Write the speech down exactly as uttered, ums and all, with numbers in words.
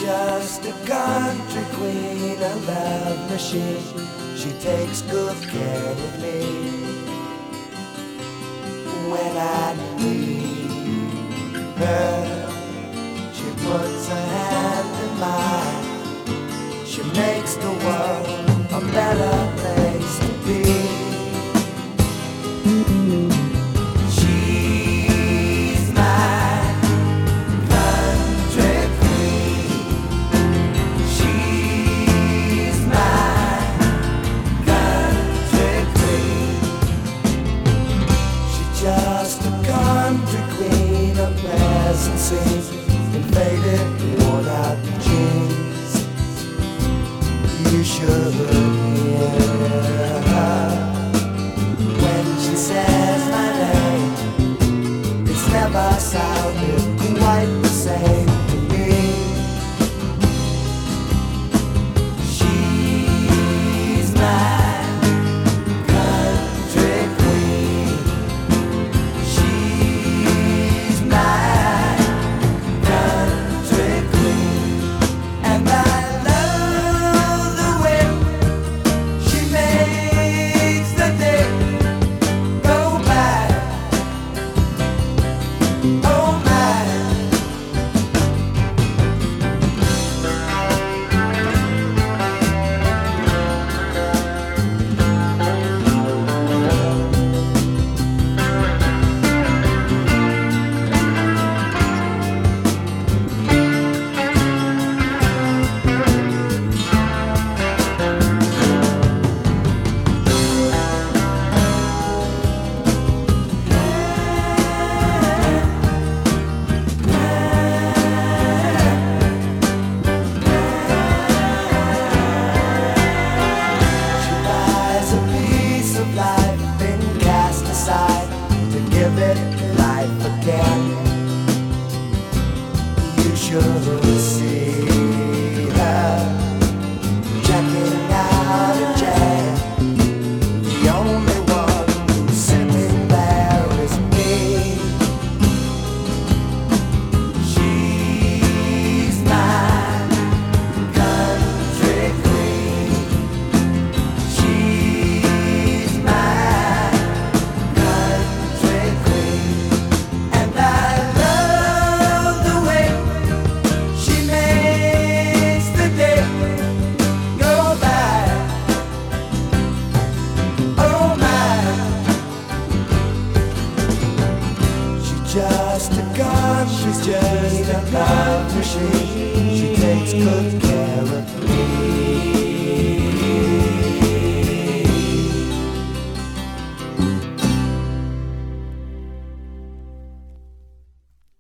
just a country queen, a love machine. She takes good care of me when I need her. She puts her hand in mine. She makes the world a better place to be. Just a country queen, a pleasant scene in faded, worn out jeans. You should hear her when she says my name. It's never sounded quite the same to me. She's my life again. You should see her checking out a chair. The only one who's sitting there is me. She's my country queen. She's my country queen. Just a gun, she's just a love machine. She takes good care.